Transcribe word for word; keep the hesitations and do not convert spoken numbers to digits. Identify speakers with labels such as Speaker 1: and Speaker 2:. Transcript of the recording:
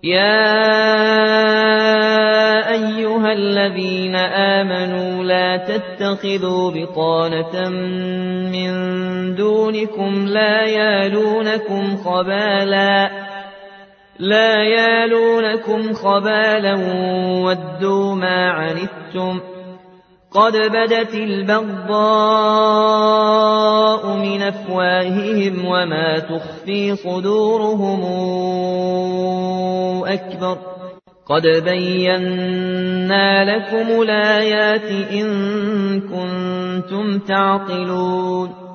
Speaker 1: يا أيها الذين آمنوا لا تتخذوا بطانة من دونكم لا يالونكم خبالا لا يالونكم خبالا ودوا ما عنتم قد بدت البغضاء من أفواههم وما تخفي صدورهم أكبر قد بينا لكم الآيات إن كنتم تعقلون